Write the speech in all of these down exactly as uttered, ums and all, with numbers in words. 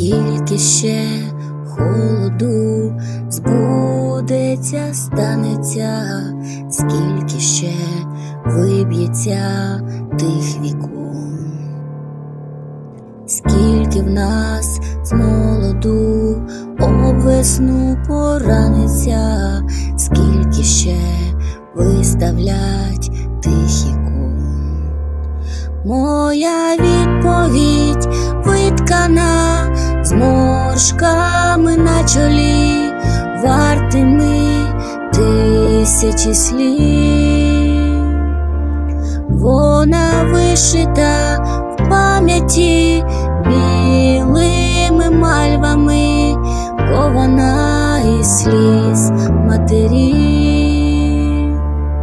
Скільки ще холоду збудеться, станеться, скільки ще виб'ється тих вікон, скільки в нас з молоду об весну пораниться, скільки ще виставлять тих ікон. Моя відповідь виткана зморшками на чолі, вартими тисячі слів. Вона вишита в пам'яті білими мальвами, кована із сліз матерів.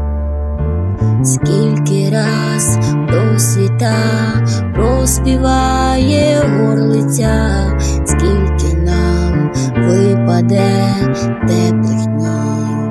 Скільки раз до світа проспіває горлиця, скільки нам випаде теплих днів,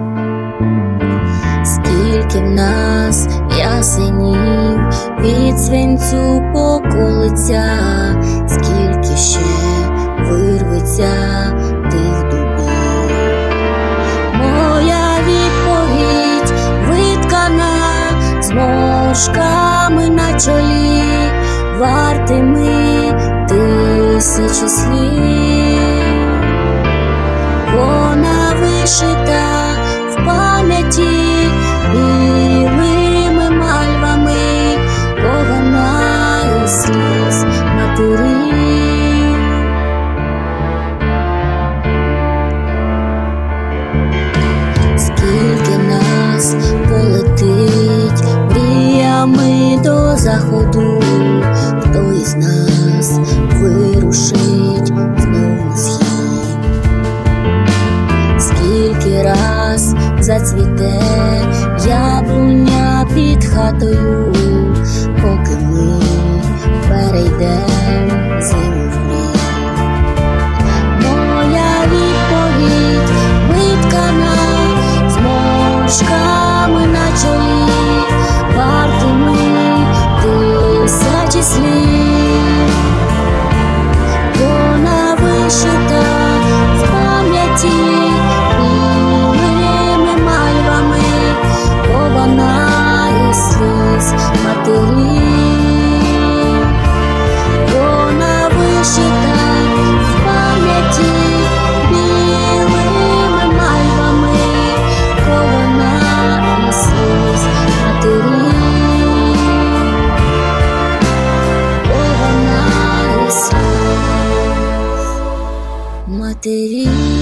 скільки в нас ясенів від свинцю поколиться, скільки ще вирветься тих дубів. Моя відповідь виткана зморшками на чолі, вартими тисячі слів. Вона вишита в пам'яті білими мальвами, кована із сліз матерів. Скільки нас полетить мріями до заходу, хто із нас вирушить знов на схід, скільки раз зацвіте яблуня під хатою, поки ми перейдем зиму в плід. Моя відповідь виткана зморшками на чолі, вартими тисячі слів. Вона вишита в пам'яті білими мальвами, кована із сліз матерів. Вона вишита в пам'яті білими мальвами, кована із сліз матерів. Кована із сліз матерів.